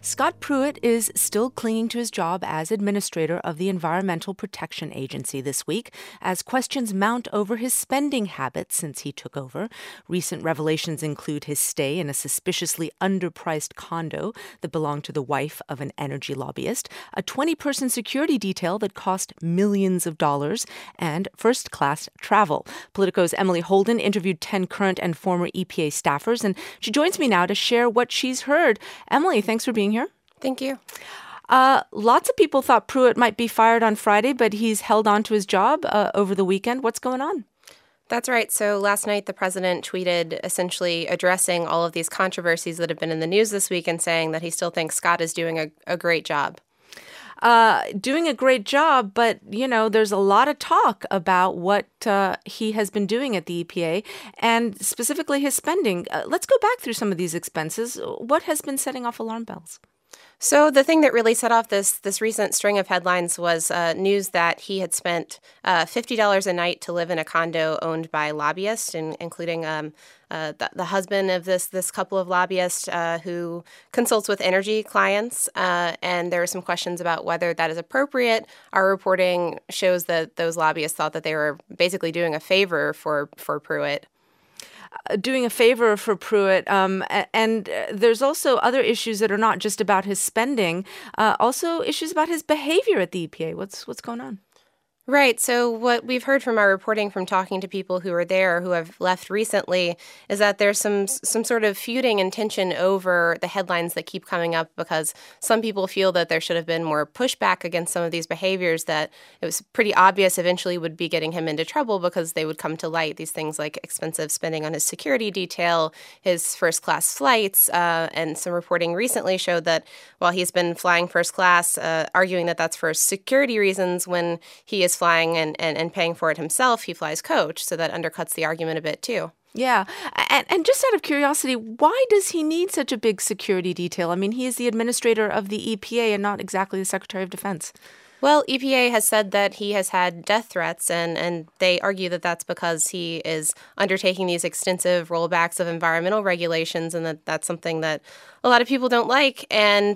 Scott Pruitt is still clinging to his job as administrator of the Environmental Protection Agency this week as questions mount over his spending habits since he took over. Recent revelations include his stay in a suspiciously underpriced condo that belonged to the wife of an energy lobbyist, a 20-person security detail that cost millions of dollars, and first-class travel. Politico's Emily Holden interviewed 10 current and former EPA staffers, and she joins me now to share what she's heard. Emily, thanks for being here. Thank you. Lots of people thought Pruitt might be fired on Friday, but he's held on to his job over the weekend. What's going on? That's right. So last night, the president tweeted essentially addressing all of these controversies that have been in the news this week and saying that he still thinks Scott is doing a great job. Doing a great job, but, there's a lot of talk about what he has been doing at the EPA and specifically his spending. Let's go back through some of these expenses. What has been setting off alarm bells? So the thing that really set off this recent string of headlines was news that he had spent $50 a night to live in a condo owned by lobbyists, including the husband of this couple of lobbyists who consults with energy clients. And there are some questions about whether that is appropriate. Our reporting shows that those lobbyists thought that they were basically doing a favor for Pruitt. Doing a favor for Pruitt. And there's also other issues that are not just about his spending, also issues about his behavior at the EPA. What's going on? Right. So what we've heard from our reporting from talking to people who are there who have left recently is that there's some sort of feuding and tension over the headlines that keep coming up because some people feel that there should have been more pushback against some of these behaviors that it was pretty obvious eventually would be getting him into trouble because they would come to light. These things like expensive spending on his security detail, his first-class flights, and some reporting recently showed that while he's been flying first class, arguing that that's for security reasons when he is flying and paying for it himself, he flies coach, so that undercuts the argument a bit too. Yeah. And just out of curiosity, why does he need such a big security detail? I mean, he is the administrator of the EPA and not exactly the Secretary of Defense. Well, EPA has said that he has had death threats, and they argue that that's because he is undertaking these extensive rollbacks of environmental regulations and that's something that a lot of people don't like.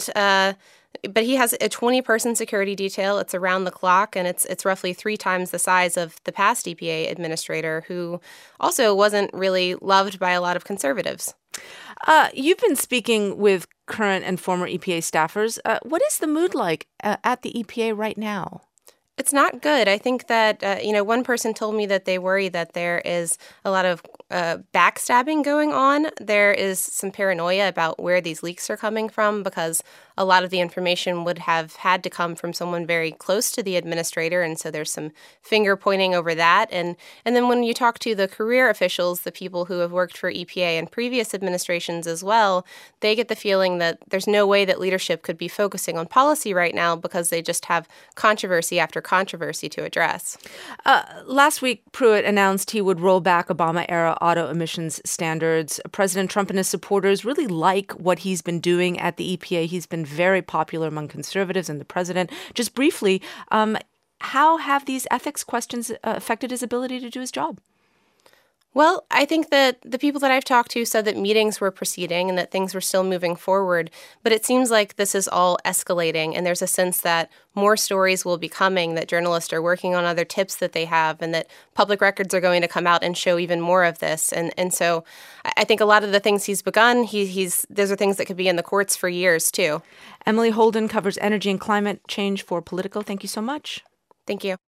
But he has a 20-person security detail. It's around the clock, and it's roughly 3 times the size of the past EPA administrator, who also wasn't really loved by a lot of conservatives. You've been speaking with current and former EPA staffers. What is the mood like at the EPA right now? It's not good. I think that, one person told me that they worry that there is a lot of backstabbing going on. There is some paranoia about where these leaks are coming from because a lot of the information would have had to come from someone very close to the administrator, and so there's some finger pointing over that. And then when you talk to the career officials, the people who have worked for EPA in previous administrations as well, they get the feeling that there's no way that leadership could be focusing on policy right now because they just have controversy after controversy to address. Last week, Pruitt announced he would roll back Obama-era auto emissions standards. President Trump and his supporters really like what he's been doing at the EPA. He's been very popular among conservatives and the president. Just briefly, how have these ethics questions affected his ability to do his job? Well, I think that the people that I've talked to said that meetings were proceeding and that things were still moving forward. But it seems like this is all escalating, and there's a sense that more stories will be coming, that journalists are working on other tips that they have, and that public records are going to come out and show even more of this. And so I think a lot of the things he's begun, those are things that could be in the courts for years, too. Emily Holden covers energy and climate change for Politico. Thank you so much. Thank you.